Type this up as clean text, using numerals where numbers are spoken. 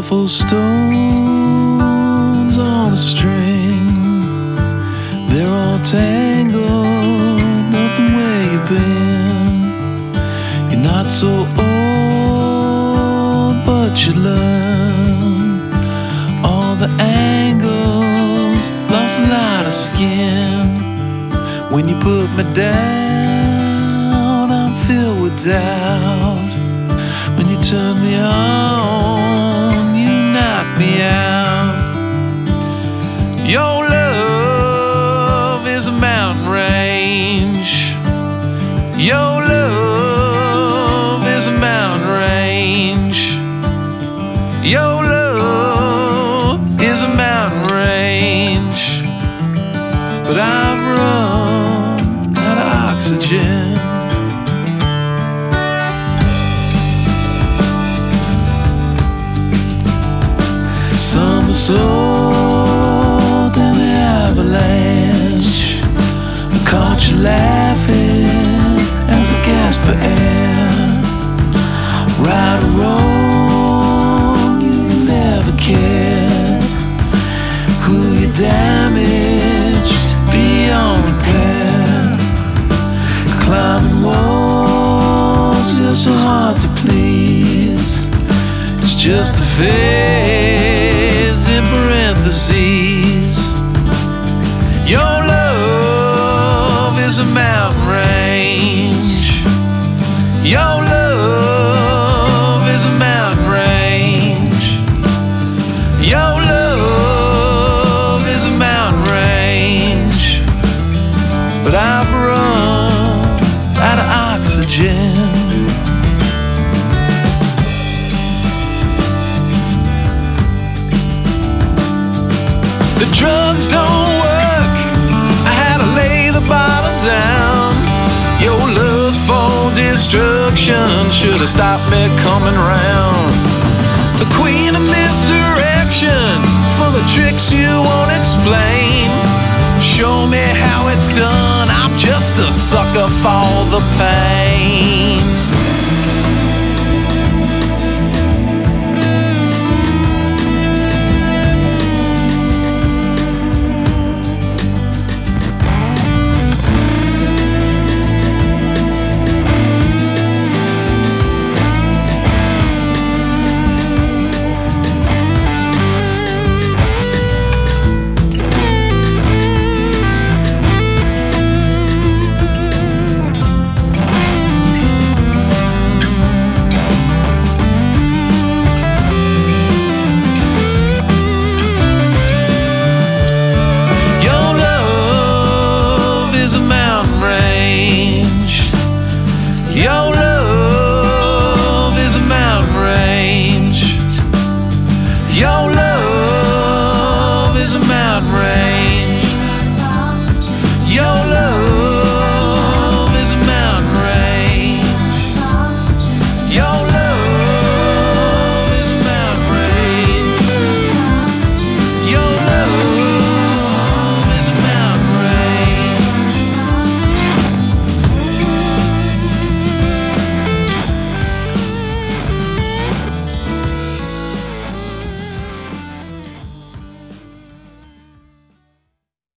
Awful stones on a string, they're all tangled up in where you've been. You're not so old, but you learn all the angles, lost a lot of skin. When you put me down, I'm filled with doubt. When you turn me on, you knock me out. Your love is a mountain range. Your love is a mountain range. Your love is a mountain range. But I've run out of oxygen. Sold in the avalanche. I caught you laughing as I gasped for air. Right or wrong, you never cared. Who you damaged beyond repair. Climbing walls, you're so hard to please. It's just a phase in parentheses. Your love is a mountain range. Your love is a mountain range. Your love is a mountain range. But I've run out of oxygen. The drugs don't work, I had to lay the bottle down. Your lust for destruction should have stopped me coming round. The queen of misdirection, full of tricks you won't explain. Show me how it's done, I'm just a sucker for the pain.